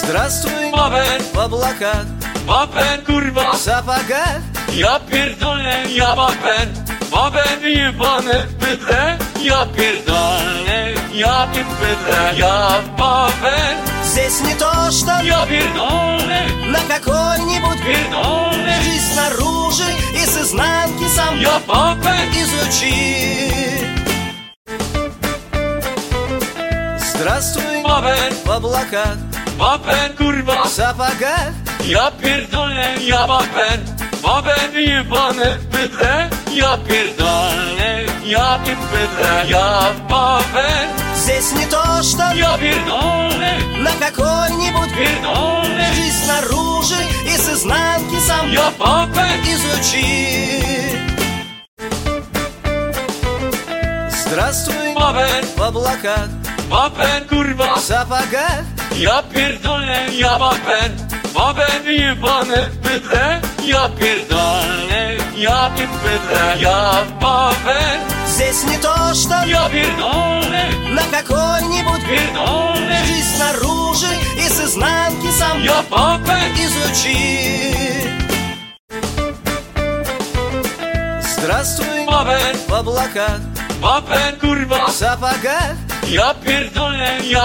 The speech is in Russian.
Здравствуй, Бабер, в облаках, бабер, курва, в сапогах. я пердоле, я бабер, бабер ебаный бедре, я пердоле, я бедре, я бабер, Здесь не то, что я пердоле, на какой-нибудь пердоле, жизнь снаружи и с изнанки сам я бабер, изучи. Здравствуй, бабер, в облаках, бабер, курва, в сапогах. я пердоле, я бабер, бабер ебаный бедре, я пердоле, я бедре, я бабер, Здесь не то, что я пердоле, на какой-нибудь пердоле, жизнь снаружи и с изнанки сам я бабер, изучи. Здравствуй, бабер, в облаках, бабер, курва, в сапогах. я пердоле, я бабер, бабер ебаный бедре, я пердоле, я бедре, я бабер, Здесь не то, что я пердоле, на какой-нибудь пердоле, жизнь снаружи и с изнанки сам я бабер, изучи. Здравствуй, бабер, в облаках, бабер, курва, в сапогах. я пердоле, я